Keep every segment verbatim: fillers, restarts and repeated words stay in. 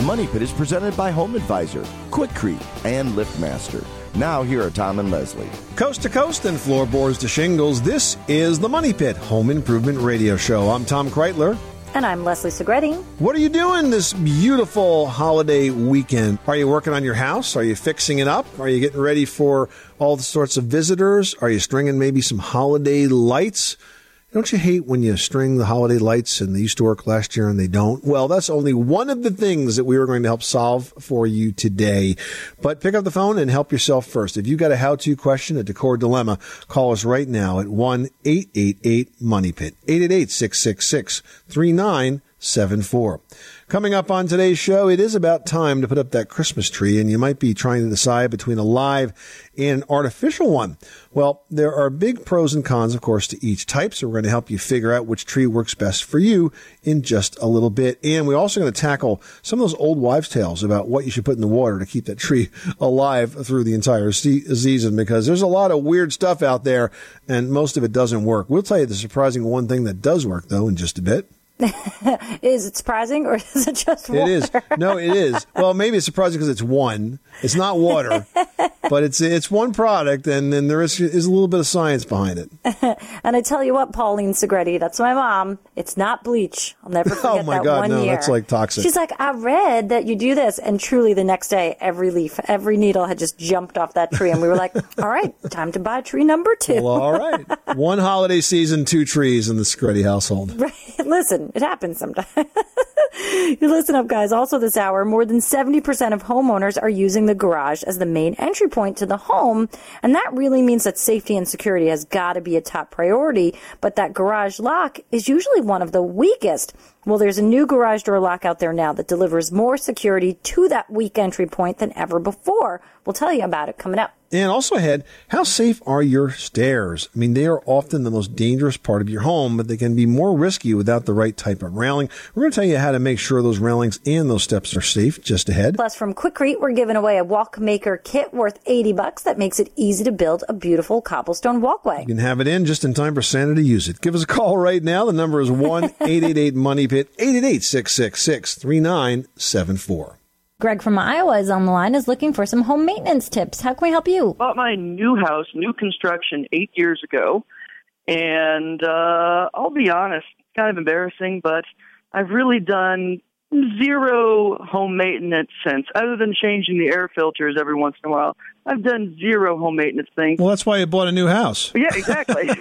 Money Pit is presented by Home Advisor, Quikrete, and LiftMaster. Now, here are Tom and Leslie. Coast to coast and floorboards to shingles, this is the Money Pit Home Improvement Radio Show. I'm Tom Kreitler. And I'm Leslie Segretti. What are you doing this beautiful holiday weekend? Are you working on your house? Are you fixing it up? Are you getting ready for all the sorts of visitors? Are you stringing maybe some holiday lights? Don't you hate when you string the holiday lights and they used to work last year and they don't? Well, that's only one of the things that we were going to help solve for you today. But pick up the phone and help yourself first. If you've got a how-to question, a decor dilemma, call us right now at one eight eight eight money pit, eight eight eight, six six six, three nine seven four. Coming up on today's show, it is about time to put up that Christmas tree, and you might be trying to decide between a live and an artificial one. Well, there are big pros and cons, of course, to each type, so we're going to help you figure out which tree works best for you in just a little bit. And we're also going to tackle some of those old wives' tales about what you should put in the water to keep that tree alive through the entire se- season, because there's a lot of weird stuff out there, and most of it doesn't work. We'll tell you the surprising one thing that does work, though, in just a bit. Is it surprising, or is it just water? It is. No, it is. Well, maybe it's surprising because it's one. It's not water, but it's it's one product, and then there is, is a little bit of science behind it. And I tell you what, Pauline Segretti, that's my mom. It's not bleach. I'll never forget oh my that God, one no, year. That's like toxic. She's like, I read that you do this, and truly the next day, every leaf, every needle had just jumped off that tree, and we were like, all right, time to buy tree number two. Well, all right. One holiday season, two trees in the Segretti household. Right. Listen, it happens sometimes. You listen up, guys. Also this hour, more than seventy percent of homeowners are using the garage as the main entry point to the home. And that really means that safety and security has got to be a top priority. But that garage lock is usually one of the weakest. Well, there's a new garage door lock out there now that delivers more security to that weak entry point than ever before. We'll tell you about it coming up. And also ahead, how safe are your stairs? I mean, they are often the most dangerous part of your home, but they can be more risky without the right type of railing. We're going to tell you how to make sure those railings and those steps are safe just ahead. Plus, from Quikrete, we're giving away a walk maker kit worth eighty bucks that makes it easy to build a beautiful cobblestone walkway. You can have it in just in time for Santa to use it. Give us a call right now. The number is one eight eight eight money pit, eight eight eight, six six six, three nine seven four. Greg from Iowa is on the line, is looking for some home maintenance tips. How can we help you? Bought my new house, new construction, eight years ago. And uh, I'll be honest, kind of embarrassing, but I've really done zero home maintenance since, other than changing the air filters every once in a while. I've done zero home maintenance things. Well, that's why you bought a new house. Yeah, exactly.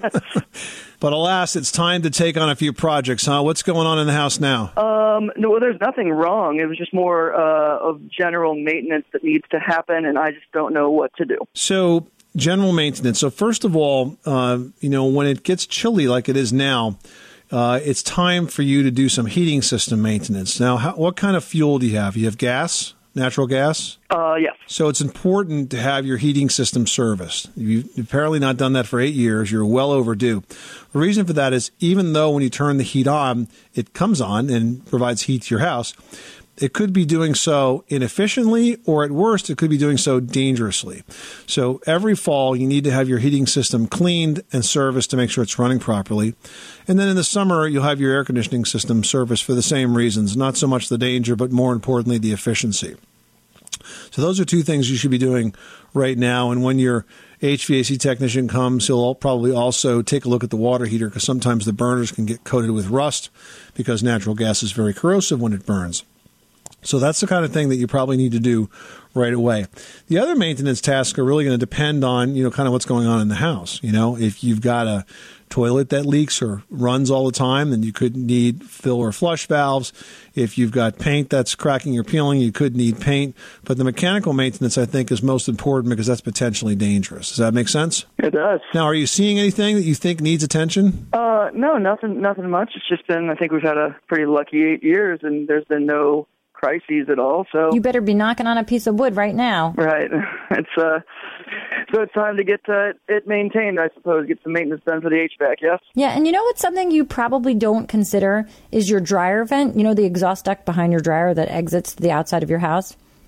But alas, it's time to take on a few projects, huh? What's going on in the house now? Um, no, well, there's nothing wrong. It was just more uh, of general maintenance that needs to happen, and I just don't know what to do. So, general maintenance. So, first of all, uh, you know, when it gets chilly like it is now, uh, it's time for you to do some heating system maintenance. Now, how, what kind of fuel do you have? You have gas? Natural gas? Uh, yes. So it's important to have your heating system serviced. You've apparently not done that for eight years. You're well overdue. The reason for that is even though when you turn the heat on, it comes on and provides heat to your house, it could be doing so inefficiently, or at worst, it could be doing so dangerously. So every fall, you need to have your heating system cleaned and serviced to make sure it's running properly. And then in the summer, you'll have your air conditioning system serviced for the same reasons, not so much the danger, but more importantly, the efficiency. So those are two things you should be doing right now. And when your H V A C technician comes, he'll probably also take a look at the water heater, because sometimes the burners can get coated with rust because natural gas is very corrosive when it burns. So that's the kind of thing that you probably need to do right away. The other maintenance tasks are really going to depend on, you know, kind of what's going on in the house. You know, if you've got a toilet that leaks or runs all the time, then you could need fill or flush valves. If you've got paint that's cracking or peeling, you could need paint. But the mechanical maintenance, I think, is most important because that's potentially dangerous. Does that make sense? It does. Now, are you seeing anything that you think needs attention? Uh, no, nothing, nothing much. It's just been, I think we've had a pretty lucky eight years, and there's been no crises at all. So you better be knocking on a piece of wood right now. Right. It's uh, so it's time to get uh, it maintained, I suppose, get some maintenance done for the H V A C, yes? Yeah, and you know what's something you probably don't consider is your dryer vent. You know, the exhaust duct behind your dryer that exits to the outside of your house?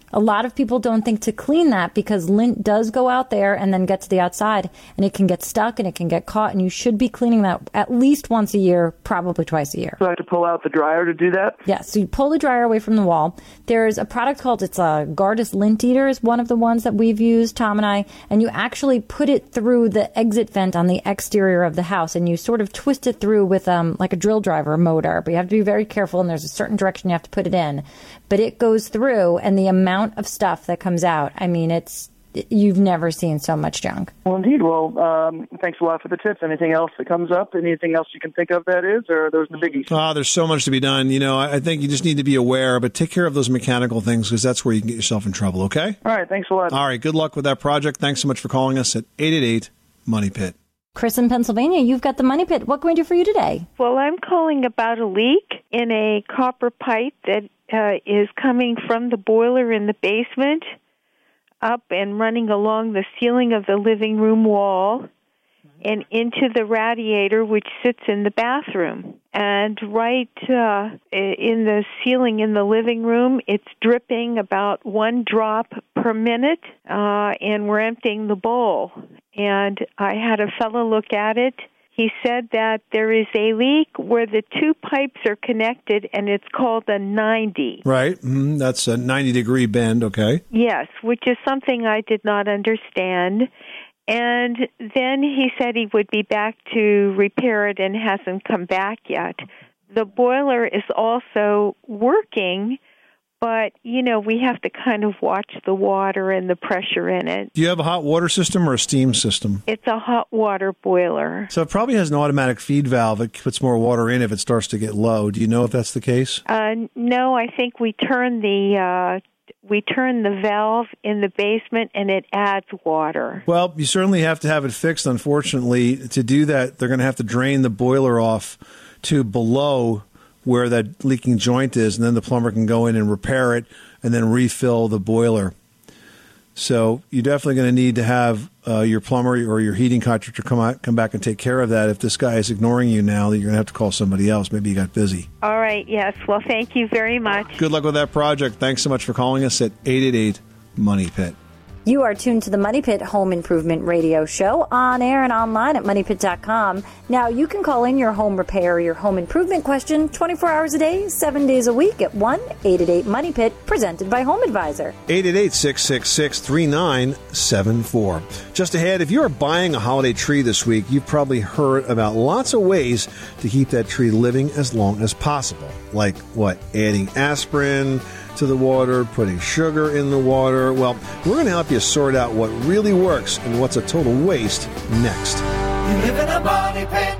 A lot of people don't think to clean that because lint does go out there and then get to the outside, and it can get stuck and it can get caught, and you should be cleaning that at least once a year, probably twice a year. So I have to pull out the dryer to do that? Yeah, so you pull the dryer away from the wall. There's a product called, it's a Gardas Lint Eater is one of the ones that we've used, Tom and I, and you actually put it through the exit vent on the exterior of the house, and you sort of twist it through with um, like a drill driver motor, but you have to be very careful, and there's a certain direction you have to put it in. But it goes through, and the amount of stuff that comes out, I mean, it's you've never seen so much junk. Well, indeed. Well, um, thanks a lot for the tips. Anything else that comes up? Anything else you can think of that is, or are those the biggies? Oh, there's so much to be done. You know, I think you just need to be aware, but take care of those mechanical things because that's where you can get yourself in trouble, okay? All right. Thanks a lot. All right. Good luck with that project. Thanks so much for calling us at eight eight eight, money pit. Chris in Pennsylvania, you've got the Money Pit. What can we do for you today? Well, I'm calling about a leak in a copper pipe that uh, is coming from the boiler in the basement up and running along the ceiling of the living room wall and into the radiator, which sits in the bathroom. And right uh, in the ceiling in the living room, it's dripping about one drop per minute, uh, and we're emptying the bowl. And I had a fellow look at it. He said that there is a leak where the two pipes are connected, and it's called a ninety. Right. Mm, that's a ninety-degree bend, okay. Yes, which is something I did not understand. And then he said he would be back to repair it and hasn't come back yet. The boiler is also working, but, you know, we have to kind of watch the water and the pressure in it. Do you have a hot water system or a steam system? It's a hot water boiler. So it probably has an automatic feed valve that puts more water in if it starts to get low. Do you know if that's the case? Uh, no, I think we turn the... Uh, We turn the valve in the basement, and it adds water. Well, you certainly have to have it fixed, unfortunately. To do that, they're going to have to drain the boiler off to below where that leaking joint is, and then the plumber can go in and repair it and then refill the boiler. So you're definitely going to need to have uh, your plumber or your heating contractor come out, come back and take care of that. If this guy is ignoring you now, you're going to have to call somebody else. Maybe you got busy. All right, yes. Well, thank you very much. Good luck with that project. Thanks so much for calling us at eight eight eight, money pit. You are tuned to the Money Pit Home Improvement Radio Show on air and online at money pit dot com. Now, you can call in your home repair or your home improvement question twenty-four hours a day, seven days a week at one eight eight eight, money pit, presented by Home Advisor. eight eight eight, six six six, three nine seven four. Just ahead, if you're buying a holiday tree this week, you've probably heard about lots of ways to keep that tree living as long as possible. Like, what, adding aspirin to the water, putting sugar in the water. Well, we're going to help you sort out what really works and what's a total waste next. You live in a money pit.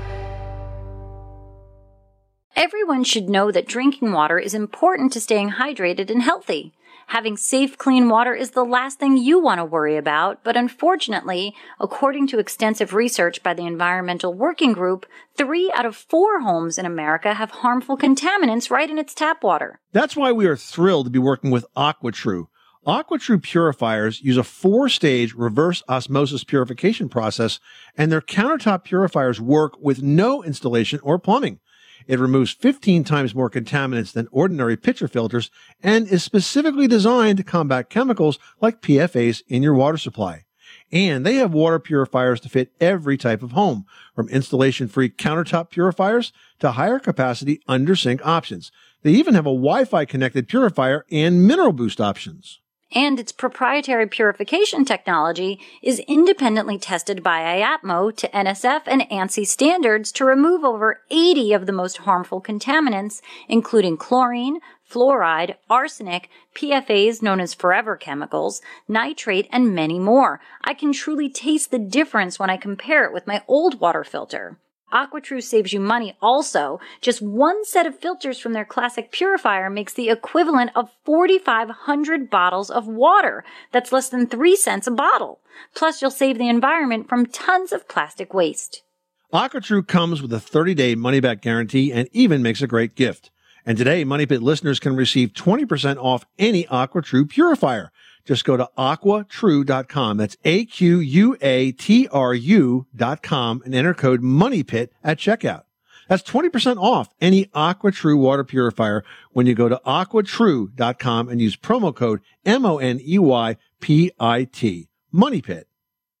Everyone should know that drinking water is important to staying hydrated and healthy. Having safe, clean water is the last thing you want to worry about, but unfortunately, according to extensive research by the Environmental Working Group, three out of four homes in America have harmful contaminants right in its tap water. That's why we are thrilled to be working with AquaTrue. AquaTrue purifiers use a four-stage reverse osmosis purification process, and their countertop purifiers work with no installation or plumbing. It removes fifteen times more contaminants than ordinary pitcher filters and is specifically designed to combat chemicals like P F As in your water supply. And they have water purifiers to fit every type of home, from installation-free countertop purifiers to higher capacity under-sink options. They even have a Wi-Fi connected purifier and mineral boost options. And its proprietary purification technology is independently tested by I A P M O to N S F and ANSI standards to remove over eighty of the most harmful contaminants, including chlorine, fluoride, arsenic, P F As known as forever chemicals, nitrate, and many more. I can truly taste the difference when I compare it with my old water filter. AquaTrue saves you money also. Just one set of filters from their classic purifier makes the equivalent of forty-five hundred bottles of water. That's less than three cents a bottle. Plus, you'll save the environment from tons of plastic waste. AquaTrue comes with a thirty-day money-back guarantee and even makes a great gift. And today, Money Pit listeners can receive twenty percent off any AquaTrue purifier. Just go to aqua true dot com. That's A Q U A T R U dot com and enter code MONEYPIT at checkout. That's twenty percent off any AquaTrue water purifier when you go to aqua true dot com and use promo code M O N E Y P I T. Money Pit.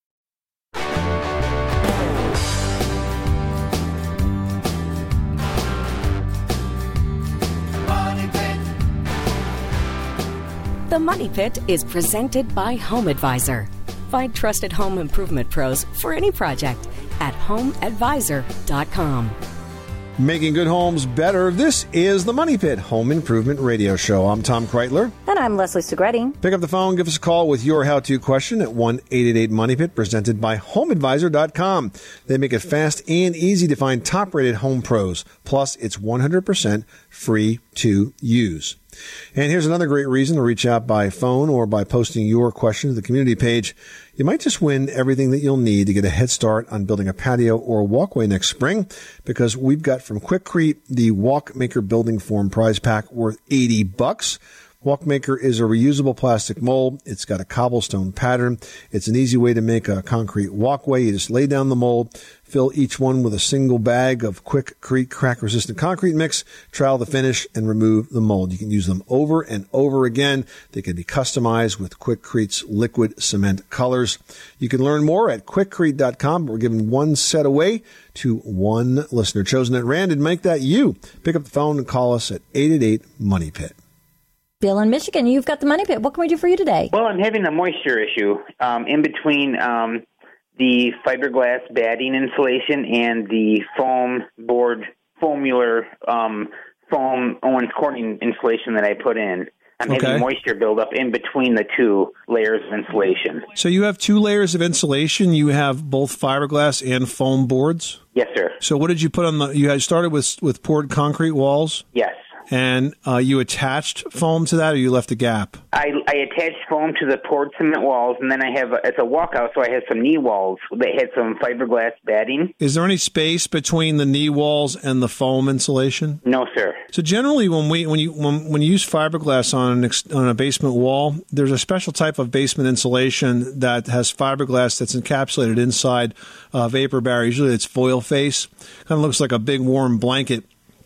The Money Pit is presented by Home Advisor. Find trusted home improvement pros for any project at home advisor dot com. Making good homes better. This is the Money Pit Home Improvement Radio Show. I'm Tom Kreitler. And I'm Leslie Segretti. Pick up the phone, give us a call with your how-to question at one eight eight eight money pit, presented by home advisor dot com. They make it fast and easy to find top-rated home pros. Plus, it's one hundred percent free to use. And here's another great reason to reach out by phone or by posting your question to the community page. You might just win everything that you'll need to get a head start on building a patio or walkway next spring, because we've got from Quikrete the Walkmaker Building Form Prize Pack worth eighty bucks. Walkmaker is a reusable plastic mold. It's got a cobblestone pattern. It's an easy way to make a concrete walkway. You just lay down the mold, fill each one with a single bag of Quikrete crack-resistant concrete mix, trowel the finish, and remove the mold. You can use them over and over again. They can be customized with Quikrete's liquid cement colors. You can learn more at quikrete dot com. We're giving one set away to one listener chosen at random. Make that you. Pick up the phone and call us at eight eight eight money pit. Bill in Michigan, you've got the Money Pit. What can we do for you today? Well, I'm having a moisture issue um, in between um, the fiberglass batting insulation and the foam board, foamular um, foam Owens Corning insulation that I put in. I'm Okay. having moisture buildup in between the two layers of insulation. So you have two layers of insulation. You have both fiberglass and foam boards? Yes, sir. So what did you put on the, you had started with, with poured concrete walls? Yes. And uh, you attached foam to that, or you left a gap? I, I attached foam to the poured cement walls, and then I have, a, it's a walkout, so I have some knee walls that had some fiberglass batting. Is there any space between the knee walls and the foam insulation? No, sir. So generally, when we when you when, when you use fiberglass on an ex, on a basement wall, there's a special type of basement insulation that has fiberglass that's encapsulated inside a vapor barrier. Usually, it's foil face. Kind of looks like a big warm blanket.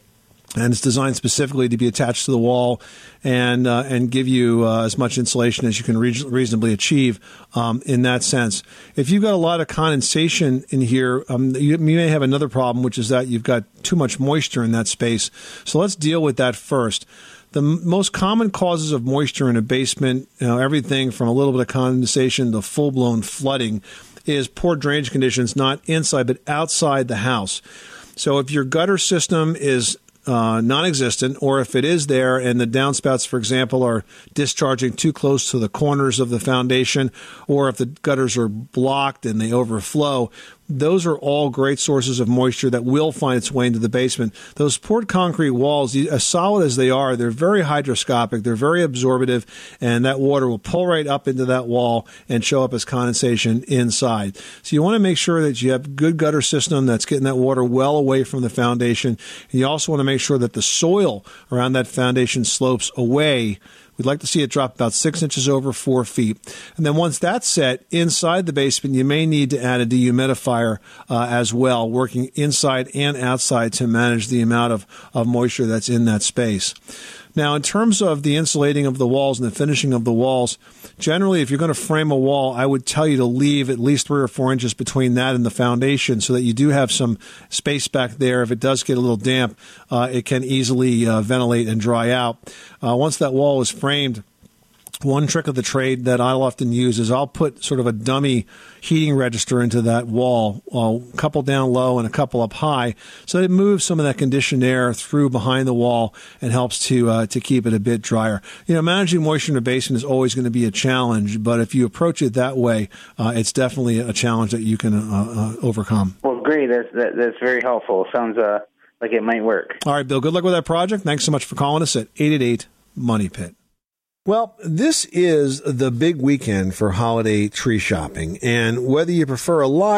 And it's designed specifically to be attached to the wall and uh, and give you uh, as much insulation as you can re- reasonably achieve um, in that sense. If you've got a lot of condensation in here, um, you, you may have another problem, which is that you've got too much moisture in that space. So let's deal with that first. The m- most common causes of moisture in a basement, you know, everything from a little bit of condensation to full-blown flooding, is poor drainage conditions, not inside but outside the house. So if your gutter system is Uh, non-existent, or if it is there and the downspouts, for example, are discharging too close to the corners of the foundation, or if the gutters are blocked and they overflow, those are all great sources of moisture that will find its way into the basement. Those poured concrete walls, as solid as they are, they're very hydroscopic, they're very absorptive, and that water will pull right up into that wall and show up as condensation inside. So you want to make sure that you have a good gutter system that's getting that water well away from the foundation. And you also want to make sure that the soil around that foundation slopes away. We'd like to see it drop about six inches over four feet. And then once that's set, inside the basement, you may need to add a dehumidifier uh, as well, working inside and outside to manage the amount of, of moisture that's in that space. Now, in terms of the insulating of the walls and the finishing of the walls, generally, if you're going to frame a wall, I would tell you to leave at least three or four inches between that and the foundation so that you do have some space back there. If it does get a little damp, uh, it can easily uh, ventilate and dry out. Uh, once that wall is framed, one trick of the trade that I'll often use is I'll put sort of a dummy heating register into that wall, a couple down low and a couple up high, so that it moves some of that conditioned air through behind the wall and helps to uh, to keep it a bit drier. You know, managing moisture in a basement is always going to be a challenge, but if you approach it that way, uh, it's definitely a challenge that you can uh, uh, overcome. Well, great. That's, that, that's very helpful. Sounds uh, like it might work. All right, Bill, good luck with that project. Thanks so much for calling us at eight eight eight money pit. Well, this is the big weekend for holiday tree shopping, and whether you prefer a live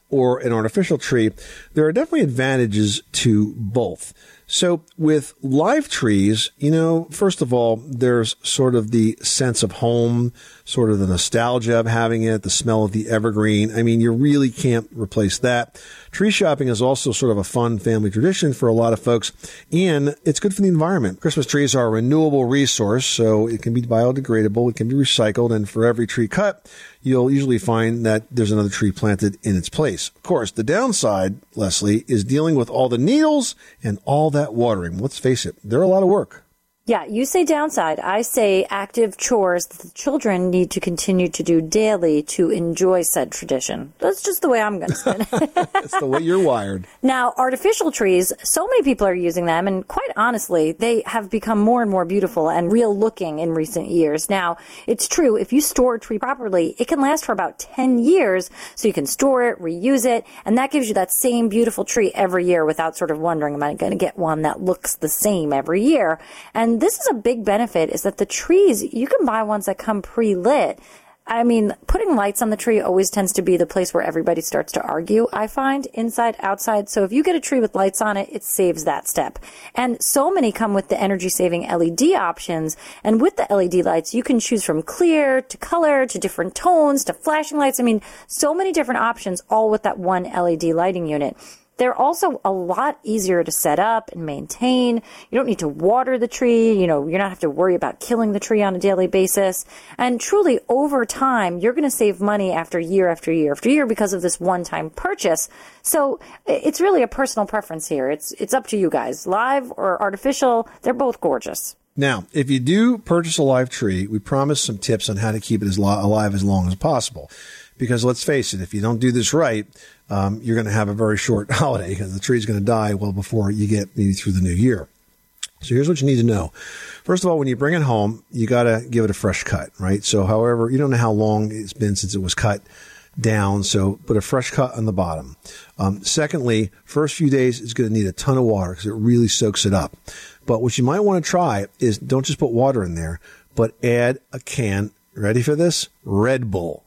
or an artificial tree, there are definitely advantages to both. So with live trees, you know, first of all, there's sort of the sense of home, sort of the nostalgia of having it, the smell of the evergreen. I mean, you really can't replace that. Tree shopping is also sort of a fun family tradition for a lot of folks, and it's good for the environment. Christmas trees are a renewable resource, so it can be biodegradable, it can be recycled, and for every tree cut, you'll usually find that there's another tree planted in its place. Of course, the downside, Leslie, is dealing with all the needles and all that watering. Let's face it, they're a lot of work. Yeah, you say downside. I say active chores that the children need to continue to do daily to enjoy said tradition. That's just the way I'm going to spin it. That's the way you're wired. Now, artificial trees, so many people are using them, and quite honestly, they have become more and more beautiful and real looking in recent years. Now, it's true, if you store a tree properly, it can last for about ten years, so you can store it, reuse it, and that gives you that same beautiful tree every year without sort of wondering, am I going to get one that looks the same every year? And this is a big benefit, is that the trees, you can buy ones that come pre-lit. I mean, putting lights on the tree always tends to be the place where everybody starts to argue, I find, inside, outside. So if you get a tree with lights on it, it saves that step. And so many come with the energy-saving L E D options. And with the L E D lights, you can choose from clear to color to different tones to flashing lights. I mean, so many different options, all with that one L E D lighting unit. They're also a lot easier to set up and maintain. You don't need to water the tree. You know, you're not have to worry about killing the tree on a daily basis. And truly, over time, you're going to save money after year after year after year because of this one-time purchase. So it's really a personal preference here. It's it's up to you guys. Live or artificial, they're both gorgeous. Now, if you do purchase a live tree, we promise some tips on how to keep it as lo- alive as long as possible. Because let's face it, if you don't do this right, um, you're going to have a very short holiday because the tree's going to die well before you get maybe through the new year. So here's what you need to know. First of all, when you bring it home, you got to give it a fresh cut, right? So however, you don't know how long it's been since it was cut down, so put a fresh cut on the bottom. Um, secondly, first few days it's going to need a ton of water because it really soaks it up. But what you might want to try is don't just put water in there, but add a can, ready for this? Red Bull.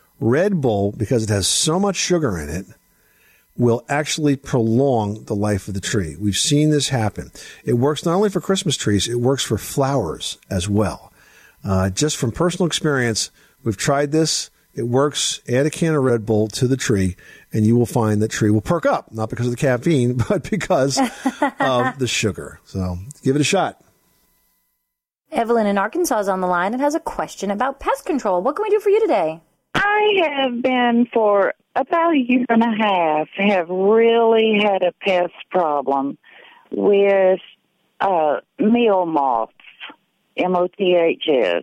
Red Bull, because it has so much sugar in it, will actually prolong the life of the tree. We've seen this happen. It works not only for Christmas trees, it works for flowers as well. Uh, just from personal experience, we've tried this. It works. Add a can of Red Bull to the tree, and you will find that tree will perk up, not because of the caffeine, but because of the sugar. So give it a shot. Evelyn in Arkansas is on the line and has a question about pest control. What can we do for you today? I have been for about a year and a half, have really had a pest problem with uh, meal moths, M O T H S.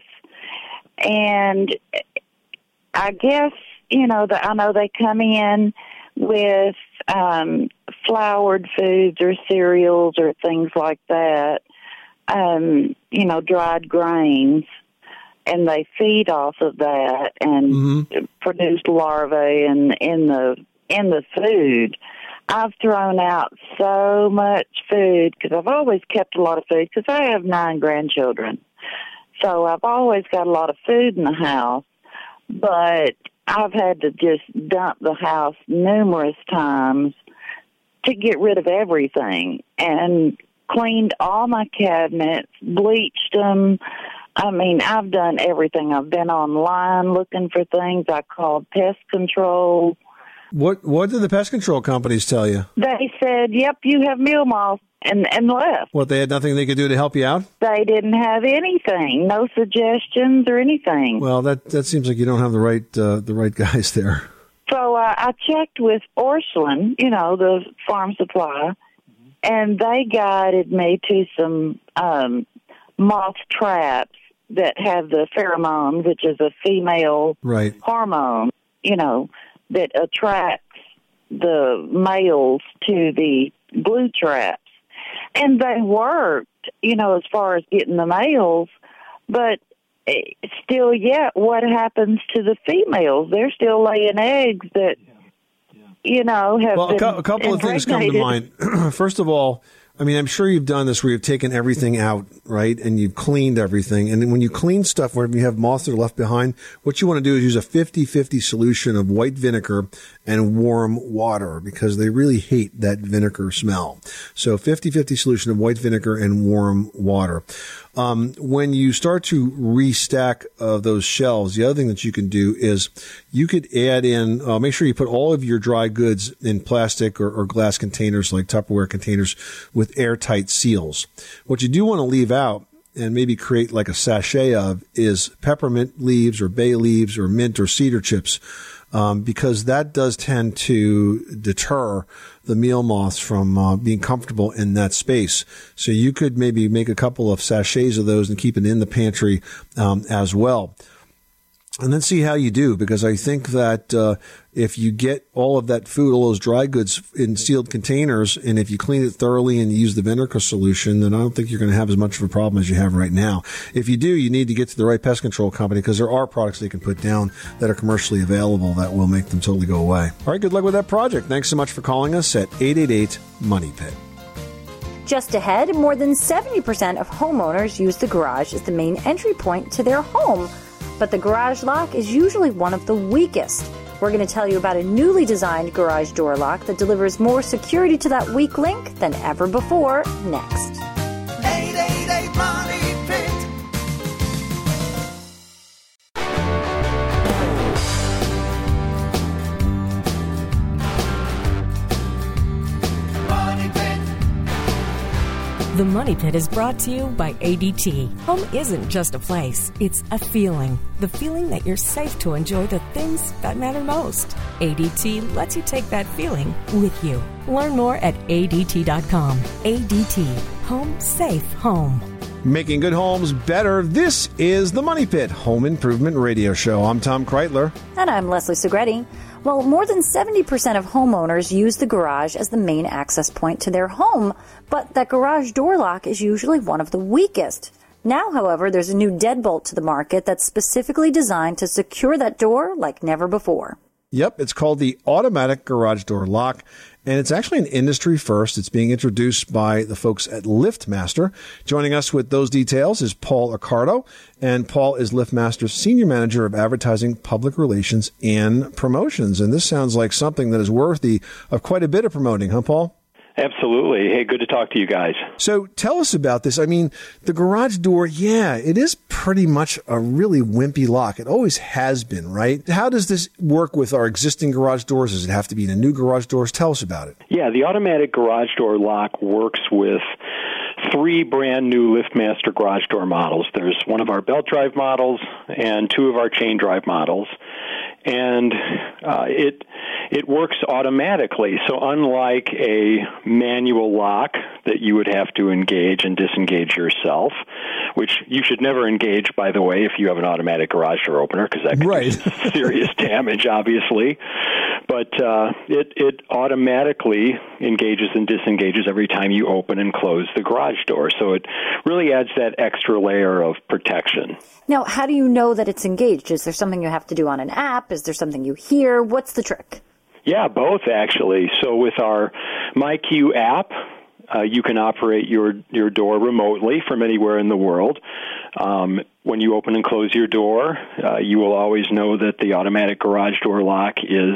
And I guess, you know, the, I know they come in with um, floured foods or cereals or things like that, um, you know, dried grains. And they feed off of that and mm-hmm. produce larvae in, in the in the food. I've thrown out so much food because I've always kept a lot of food because I have nine grandchildren. So I've always got a lot of food in the house, but I've had to just dump the house numerous times to get rid of everything and cleaned all my cabinets, bleached them. I mean, I've done everything. I've been online looking for things. I called pest control. What What did the pest control companies tell you? They said, yep, you have meal moths, and, and left. What, they had nothing they could do to help you out? They didn't have anything, no suggestions or anything. Well, that that seems like you don't have the right uh, the right guys there. So uh, I checked with Orscheln, you know, the farm supply, mm-hmm. and they guided me to some um, moth traps that have the pheromone, which is a female right. hormone, you know, that attracts the males to the glue traps. And they worked, you know, as far as getting the males, but still yet, what happens to the females? They're still laying eggs that, you know, have well, been a couple of things come to mind. First of all, I mean, I'm sure you've done this where you've taken everything out, right, and you've cleaned everything. And then when you clean stuff, where you have moths that are left behind, what you want to do is use a fifty-fifty solution of white vinegar and warm water because they really hate that vinegar smell. So fifty-fifty solution of white vinegar and warm water. Um, when you start to restack uh, those shelves, the other thing that you can do is you could add in, uh, make sure you put all of your dry goods in plastic or, or glass containers like Tupperware containers with airtight seals. What you do want to leave out and maybe create like a sachet of is peppermint leaves or bay leaves or mint or cedar chips. Um, because that does tend to deter the meal moths from uh, being comfortable in that space. So you could maybe make a couple of sachets of those and keep it in the pantry um, as well. And then see how you do, because I think that uh, if you get all of that food, all those dry goods in sealed containers, and if you clean it thoroughly and you use the vinegar solution, then I don't think you're going to have as much of a problem as you have right now. If you do, you need to get to the right pest control company because there are products they can put down that are commercially available that will make them totally go away. All right, good luck with that project. Thanks so much for calling us at eight eight eight, money pit. Just ahead, more than seventy percent of homeowners use the garage as the main entry point to their home. But the garage lock is usually one of the weakest. We're going to tell you about a newly designed garage door lock that delivers more security to that weak link than ever before next. eight eight eight, money pit. Money Pit. The Money Pit is brought to you by A D T. Home isn't just a place, it's a feeling. The feeling that you're safe to enjoy the things that matter most. A D T lets you take that feeling with you. Learn more at A D T dot com. A D T. Home safe home. Making good homes better. This is the Money Pit Home Improvement Radio Show. I'm Tom Kreitler. And I'm Leslie Segretti. Well, more than seventy percent of homeowners use the garage as the main access point to their home, but that garage door lock is usually one of the weakest. Now, however, there's a new deadbolt to the market that's specifically designed to secure that door like never before. Yep, it's called the automatic garage door lock, and it's actually an industry first. It's being introduced by the folks at LiftMaster. Joining us with those details is Paul Accardo, and Paul is LiftMaster's Senior Manager of Advertising, Public Relations, and Promotions. And this sounds like something that is worthy of quite a bit of promoting, huh, Paul? Absolutely. Hey, good to talk to you guys. So tell us about this. I mean, the garage door, yeah, it is pretty much a really wimpy lock. It always has been, right? How does this work with our existing garage doors? Does it have to be in a new garage doors? Tell us about it. Yeah, the automatic garage door lock works with three brand new LiftMaster garage door models. There's one of our belt drive models and two of our chain drive models. And uh, it it works automatically. So unlike a manual lock that you would have to engage and disengage yourself, which you should never engage, by the way, if you have an automatic garage door opener, because that could right. do serious damage, obviously. But uh, it, it automatically engages and disengages every time you open and close the garage door. So it really adds that extra layer of protection. Now, how do you know that it's engaged? Is there something you have to do on an app? Is there something you hear? What's the trick? Yeah, both, actually. So with our MyQ app, uh, you can operate your, your door remotely from anywhere in the world. Um, when you open and close your door, uh, you will always know that the automatic garage door lock is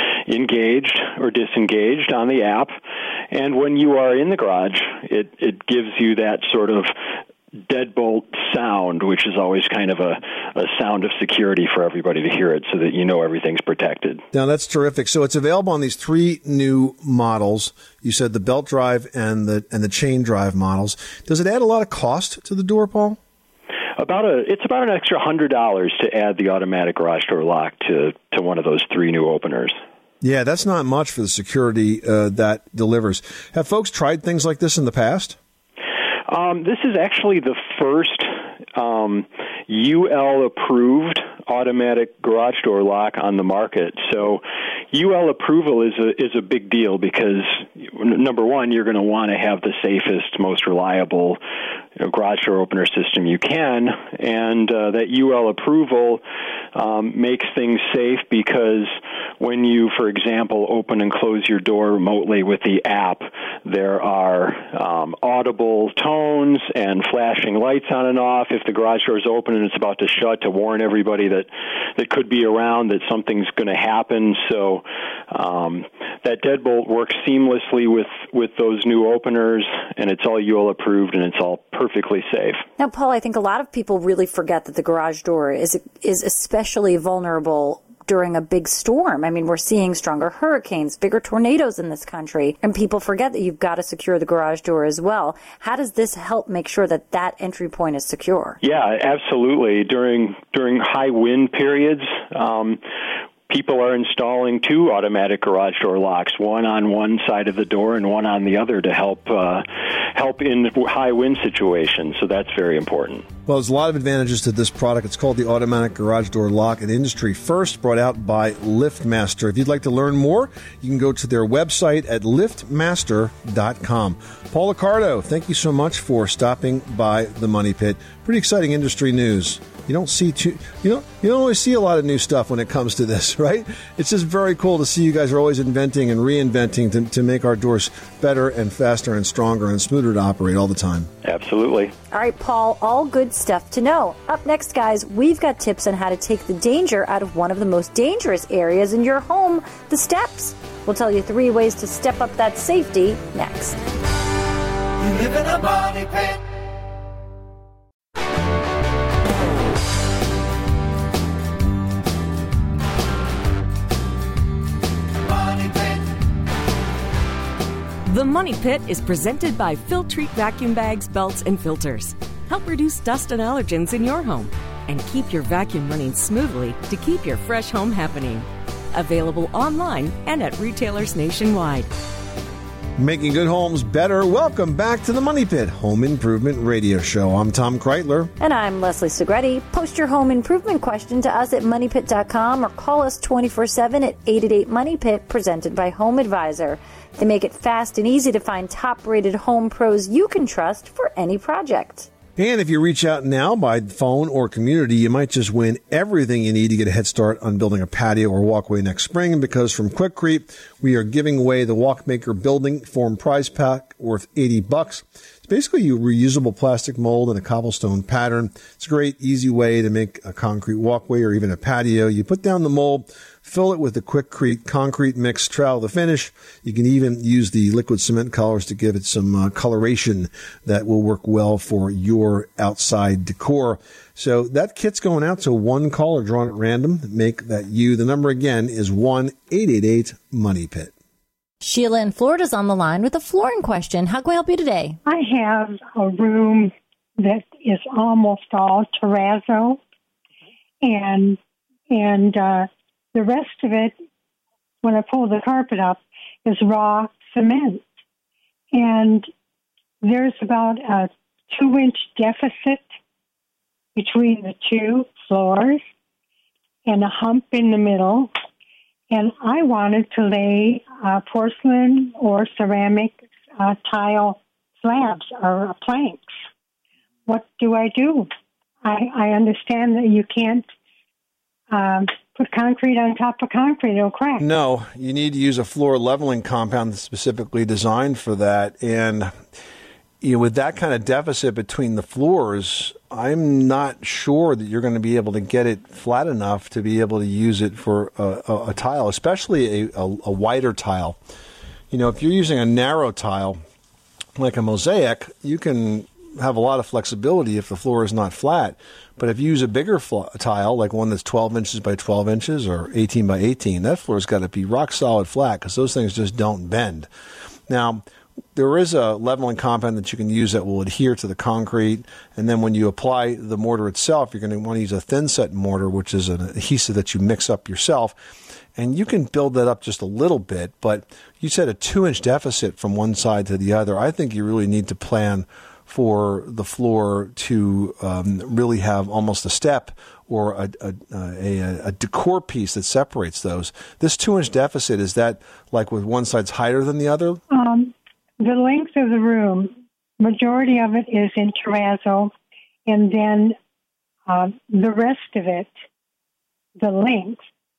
engaged or disengaged on the app. And when you are in the garage, it, it gives you that sort of deadbolt sound, which is always kind of a, a sound of security for everybody to hear it so that you know everything's protected. Now, that's terrific. So it's available on these three new models. You said the belt drive and the and the chain drive models. Does it add a lot of cost to the door, Paul? About a, it's about an extra one hundred dollars to add the automatic garage door lock to, to one of those three new openers. Yeah, that's not much for the security uh, that delivers. Have folks tried things like this in the past? Um, this is actually the first um, U L-approved automatic garage door lock on the market. So U L approval is a is a big deal because, n- number one, you're going to want to have the safest, most reliable you know, garage door opener system you can, and uh, that U L approval um, makes things safe because when you, for example, open and close your door remotely with the app, there are um, audible tones and flashing lights on and off if the garage door is open and it's about to shut to warn everybody that, that could be around that something's going to happen. So um, that deadbolt works seamlessly with, with those new openers, and it's all U L approved, and it's all perfectly safe. Now, Paul, I think a lot of people really forget that the garage door is is especially vulnerable during a big storm. I mean, we're seeing stronger hurricanes, bigger tornadoes in this country, and people forget that you've got to secure the garage door as well. How does this help make sure that that entry point is secure? Yeah, absolutely. During during high wind periods, um, people are installing two automatic garage door locks, one on one side of the door and one on the other to help uh, help in high wind situations. So that's very important. Well, there's a lot of advantages to this product. It's called the Automatic Garage Door Lock, an industry first brought out by LiftMaster. If you'd like to learn more, you can go to their website at lift master dot com. Paul Accardo, thank you so much for stopping by the Money Pit. Pretty exciting industry news. You don't see too, you don't you don't always see a lot of new stuff when it comes to this, right? It's just very cool to see you guys are always inventing and reinventing to, to make our doors better and faster and stronger and smoother to operate all the time. Absolutely. All right, Paul, all good stuff to know. Up next, guys, we've got tips on how to take the danger out of one of the most dangerous areas in your home, the steps. We'll tell you three ways to step up that safety next. You live in a money pit. The Money Pit is presented by Filtrete Vacuum Bags, Belts, and Filters. Help reduce dust and allergens in your home and keep your vacuum running smoothly to keep your fresh home happening. Available online and at retailers nationwide. Making good homes better. Welcome back to the Money Pit Home Improvement Radio Show. I'm Tom Kreitler. And I'm Leslie Segretti. Post your home improvement question to us at money pit dot com or call us twenty-four seven at eight eight eight money pit, presented by Home Advisor. They make it fast and easy to find top-rated home pros you can trust for any project. And if you reach out now by phone or community, you might just win everything you need to get a head start on building a patio or walkway next spring, because from Quikrete, we are giving away the Walkmaker Building Form Prize Pack worth eighty bucks. It's basically a reusable plastic mold and a cobblestone pattern. It's a great, easy way to make a concrete walkway or even a patio. You put down the mold, fill it with the Quikrete concrete mix, trowel the finish. You can even use the liquid cement colors to give it some uh, coloration that will work well for your outside decor. So that kit's going out to one caller drawn at random. Make that you. The number again is one eight eight eight money pit. Sheila in Florida's on the line with a flooring question. How can we help you today? I have a room that is almost all terrazzo, and and uh, the rest of it, when I pull the carpet up, is raw cement. And there's about a two-inch deficit between the two floors and a hump in the middle. And I wanted to lay uh, porcelain or ceramic uh, tile slabs or planks. What do I do? I, I understand that you can't um, put concrete on top of concrete. It'll crack. No, you need to use a floor leveling compound that's specifically designed for that. And you know, with that kind of deficit between the floors, I'm not sure that you're going to be able to get it flat enough to be able to use it for a, a, a tile, especially a, a, a wider tile. You know, if you're using a narrow tile, like a mosaic, you can have a lot of flexibility if the floor is not flat. But if you use a bigger fl- tile, like one that's twelve inches by twelve inches or eighteen by eighteen, that floor's got to be rock solid flat, because those things just don't bend. Now, there is a leveling compound that you can use that will adhere to the concrete, and then when you apply the mortar itself, you're going to want to use a thin set mortar, which is an adhesive that you mix up yourself, and you can build that up just a little bit. But you said a two-inch deficit from one side to the other. I think you really need to plan for the floor to um, really have almost a step or a, a, a, a decor piece that separates those. This two-inch deficit, is that like with one side's higher than the other? Um. The length of the room majority of it is in terrazzo, and then uh, the rest of it, the length,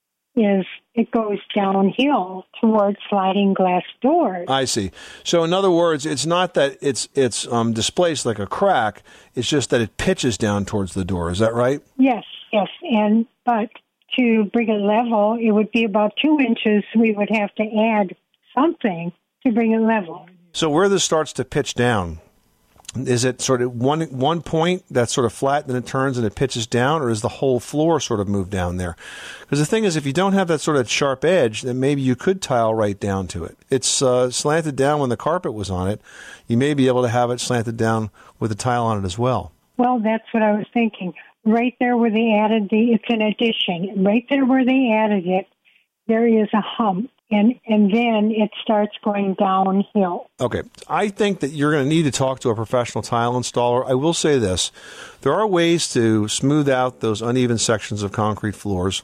is it goes downhill towards sliding glass doors. I see. So in other words, it's not that it's it's um, displaced like a crack. It's just that it pitches down towards the door. Is that right? Yes, yes. And but to bring it level, it would be about two inches. We would have to add something to bring it level. So where this starts to pitch down, is it sort of one one point that's sort of flat, then it turns and it pitches down, or is the whole floor sort of moved down there? Because the thing is, if you don't have that sort of sharp edge, then maybe you could tile right down to it. It's uh, slanted down when the carpet was on it. You may be able to have it slanted down with a tile on it as well. Well, that's what I was thinking. Right there where they added the, it's an addition. Right there where they added it, there is a hump. And and then it starts going downhill. Okay. I think that you're going to need to talk to a professional tile installer. I will say this. There are ways to smooth out those uneven sections of concrete floors,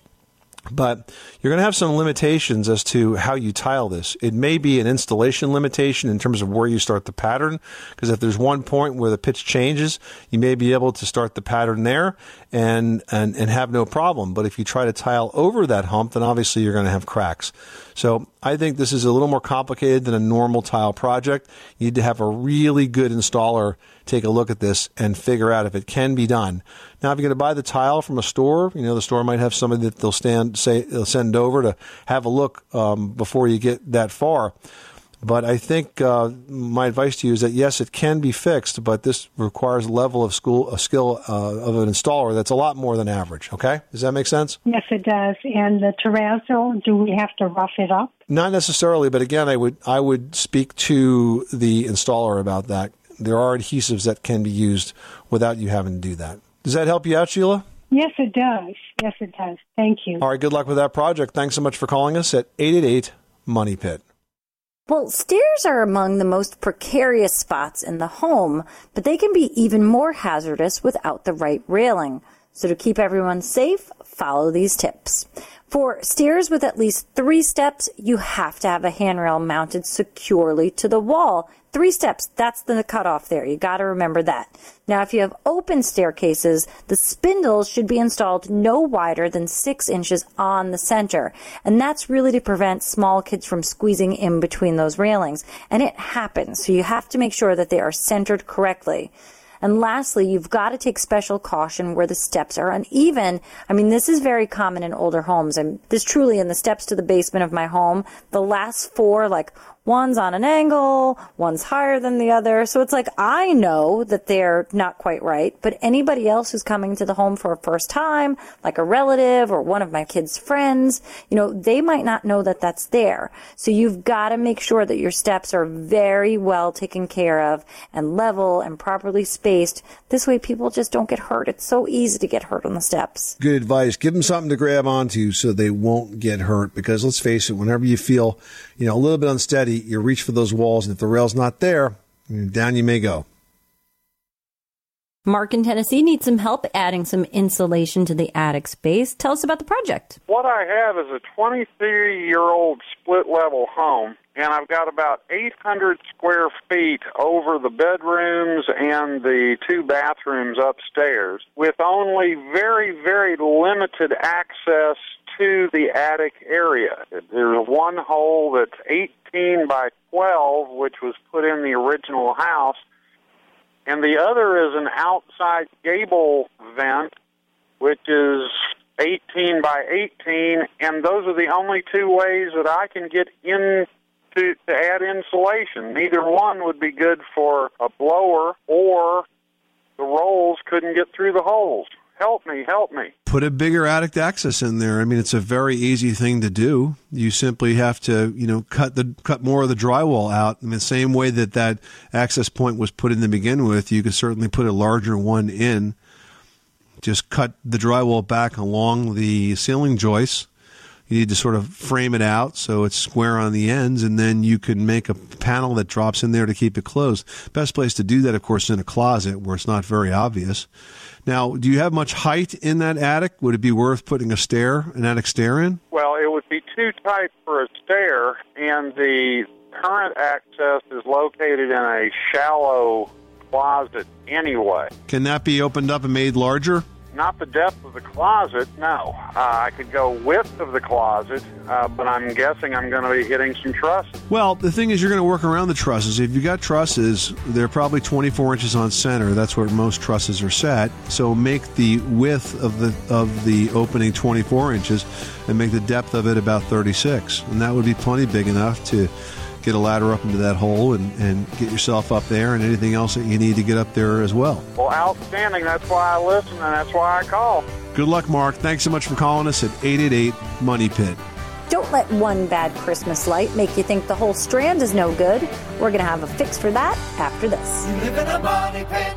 but you're going to have some limitations as to how you tile this. It may be an installation limitation in terms of where you start the pattern, because if there's one point where the pitch changes, you may be able to start the pattern there and, and, and have no problem. But if you try to tile over that hump, then obviously you're going to have cracks. So I think this is a little more complicated than a normal tile project. You need to have a really good installer take a look at this and figure out if it can be done. Now, if you're going to buy the tile from a store, you know, the store might have somebody that they'll stand, say, they'll send over to have a look um, before you get that far. But I think uh, my advice to you is that, yes, it can be fixed, but this requires a level of school, a skill uh, of an installer that's a lot more than average, okay? Does that make sense? Yes, it does. And the terrazzo, do we have to rough it up? Not necessarily, but again, I would I would speak to the installer about that. There are adhesives that can be used without you having to do that. Does that help you out, Sheila? Yes, it does. Yes, it does. Thank you. All right, good luck with that project. Thanks so much for calling us at eight eight eight, money pit. Well, stairs are among the most precarious spots in the home, but they can be even more hazardous without the right railing. So to keep everyone safe, follow these tips. For stairs with at least three steps, you have to have a handrail mounted securely to the wall. Three steps, that's the cutoff there. You got to remember that. Now, if you have open staircases, the spindles should be installed no wider than six inches on the center. And that's really to prevent small kids from squeezing in between those railings. And it happens, so you have to make sure that they are centered correctly. And lastly, you've got to take special caution where the steps are uneven. I mean, this is very common in older homes. And this truly, in the steps to the basement of my home, the last four, like, one's on an angle, one's higher than the other. So it's like, I know that they're not quite right, but anybody else who's coming to the home for a first time, like a relative or one of my kids' friends, you know, they might not know that that's there. So you've got to make sure that your steps are very well taken care of and level and properly spaced. This way people just don't get hurt. It's so easy to get hurt on the steps. Good advice. Give them something to grab onto so they won't get hurt, because let's face it, whenever you feel, you know, a little bit unsteady, you reach for those walls, and if the rail's not there, down you may go. Mark in Tennessee needs some help adding some insulation to the attic space. Tell us about the project. What I have is a twenty-three-year-old split-level home, and I've got about eight hundred square feet over the bedrooms and the two bathrooms upstairs, with only very, very limited access to the attic area. There's one hole that's eighteen by twelve, which was put in the original house, and the other is an outside gable vent, which is eighteen by eighteen, and those are the only two ways that I can get in to, to add insulation. Neither one would be good for a blower, or the rolls couldn't get through the holes. Help me, help me. Put a bigger attic access in there. I mean, it's a very easy thing to do. You simply have to, you know, cut the cut more of the drywall out. I mean, the same way that that access point was put in to begin with, you could certainly put a larger one in. Just cut the drywall back along the ceiling joists. You need to sort of frame it out so it's square on the ends, and then you can make a panel that drops in there to keep it closed. Best place to do that, of course, is in a closet where it's not very obvious. Now, do you have much height in that attic? Would it be worth putting a stair, an attic stair in? Well, it would be too tight for a stair, and the current access is located in a shallow closet anyway. Can that be opened up and made larger? Not the depth of the closet, no. Uh, I could go width of the closet, uh, but I'm guessing I'm going to be hitting some trusses. Well, the thing is, you're going to work around the trusses. If you got trusses, they're probably twenty-four inches on center. That's where most trusses are set. So make the width of the of the opening twenty-four inches and make the depth of it about thirty-six. And that would be plenty big enough to get a ladder up into that hole and, and get yourself up there and anything else that you need to get up there as well. Well, outstanding. That's why I listen, and that's why I call. Good luck, Mark. Thanks so much for calling us at eight eight eight, MONEY PIT. Don't let one bad Christmas light make you think the whole strand is no good. We're going to have a fix for that after this. You live in a money pit.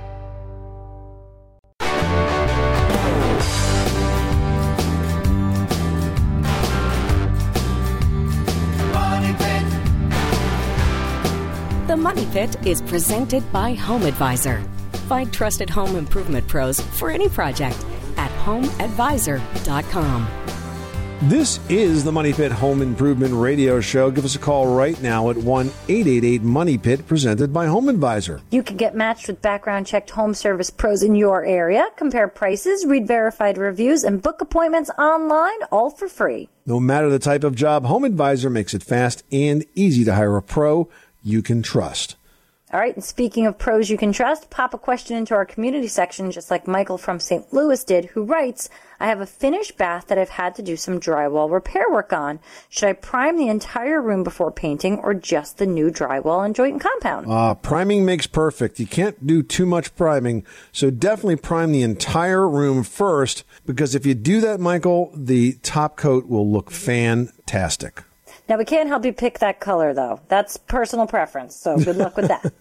The Money Pit is presented by Home Advisor. Find trusted home improvement pros for any project at home advisor dot com. This is the Money Pit Home Improvement Radio Show. Give us a call right now at one eight eight eight, MONEY PIT, presented by Home Advisor. You can get matched with background-checked home service pros in your area, compare prices, read verified reviews, and book appointments online, all for free. No matter the type of job, Home Advisor makes it fast and easy to hire a pro you can trust. All right, and speaking of pros you can trust, pop a question into our community section, just like Michael from Saint Louis did, who writes, I have a finished bath that I've had to do some drywall repair work on. Should I prime the entire room before painting or just the new drywall and joint and compound? Uh, priming makes perfect. You can't do too much priming, so definitely prime the entire room first, because if you do that, Michael, the top coat will look fantastic. Now, we can't help you pick that color, though. That's personal preference, so good luck with that.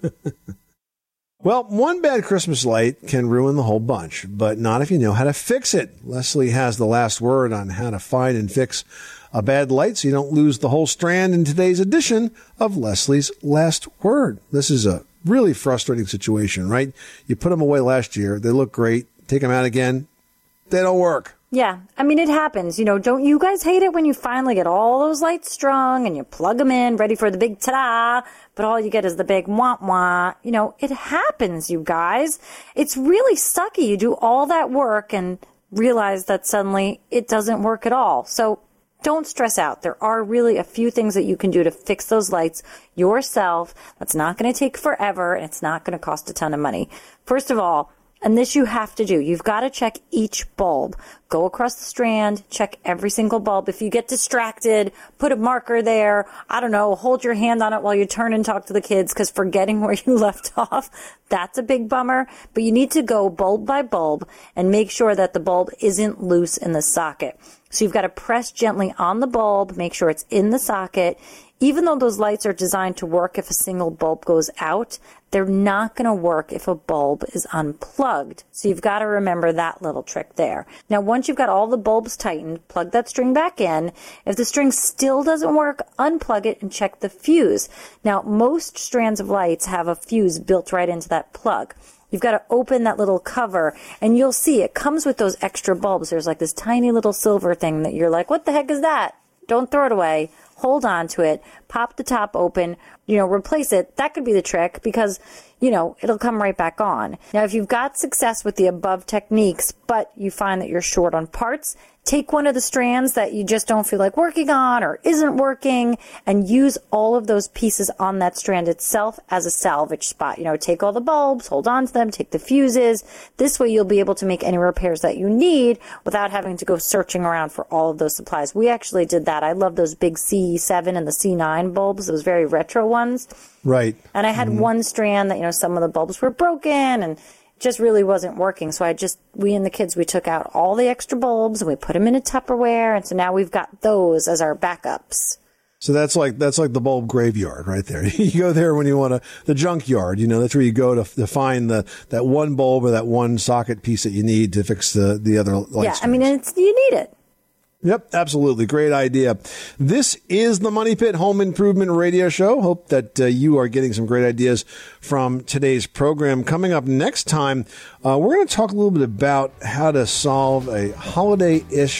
Well, one bad Christmas light can ruin the whole bunch, but not if you know how to fix it. Leslie has the last word on how to find and fix a bad light so you don't lose the whole strand in today's edition of Leslie's Last Word. This is a really frustrating situation, right? You put them away last year. They look great. Take them out again. They don't work. Yeah, I mean, it happens. You know, don't you guys hate it when you finally get all those lights strung and you plug them in, ready for the big ta-da, but all you get is the big wah-wah? You know, it happens, you guys. It's really sucky. You do all that work and realize that suddenly it doesn't work at all. So don't stress out. There are really a few things that you can do to fix those lights yourself. That's not going to take forever, and it's not going to cost a ton of money. First of all, and this you have to do. You've got to check each bulb. Go across the strand, check every single bulb. If you get distracted, put a marker there. I don't know, hold your hand on it while you turn and talk to the kids, because forgetting where you left off, that's a big bummer. But you need to go bulb by bulb and make sure that the bulb isn't loose in the socket. So you've got to press gently on the bulb, make sure it's in the socket. Even though those lights are designed to work if a single bulb goes out, they're not going to work if a bulb is unplugged. So you've got to remember that little trick there. Now, once you've got all the bulbs tightened, plug that string back in. If the string still doesn't work, unplug it and check the fuse. Now, most strands of lights have a fuse built right into that plug. You've got to open that little cover, and you'll see it comes with those extra bulbs. There's like this tiny little silver thing that you're like, what the heck is that? Don't throw it away. Hold on to it. Pop the top open. You know, replace it. That could be the trick, because, you know, it'll come right back on. Now, if you've got success with the above techniques, but you find that you're short on parts, take one of the strands that you just don't feel like working on or isn't working, and use all of those pieces on that strand itself as a salvage spot. You know, take all the bulbs, hold on to them, take the fuses. This way you'll be able to make any repairs that you need without having to go searching around for all of those supplies. We actually did that. I love those big C seven and the C nine bulbs, those very retro ones. Right. And I had mm-hmm. one strand that, you know, some of the bulbs were broken and just really wasn't working. So I just, we and the kids, we took out all the extra bulbs and we put them in a Tupperware. And so now we've got those as our backups. So that's like, that's like the bulb graveyard right there. You go there when you want to, the junkyard, you know, that's where you go to, to find the, that one bulb or that one socket piece that you need to fix the, the other light Yeah. strings. I mean, it's, you need it. Yep, absolutely. Great idea. This is the Money Pit Home Improvement Radio Show. Hope that uh, you are getting some great ideas from today's program. Coming up next time, uh, we're going to talk a little bit about how to solve a holiday-ish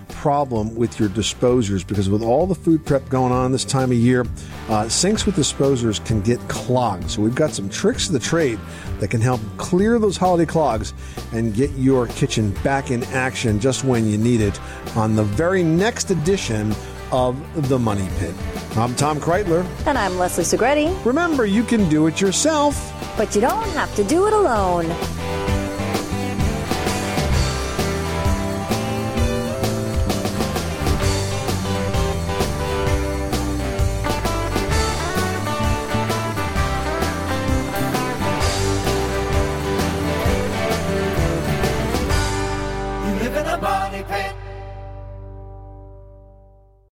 problem with your disposers because with all the food prep going on this time of year, uh, sinks with disposers can get clogged. So we've got some tricks of the trade that can help clear those holiday clogs and get your kitchen back in action just when you need it on the very next edition of The Money Pit. I'm Tom Kreitler. And I'm Leslie Segretti. Remember, you can do it yourself, but you don't have to do it alone.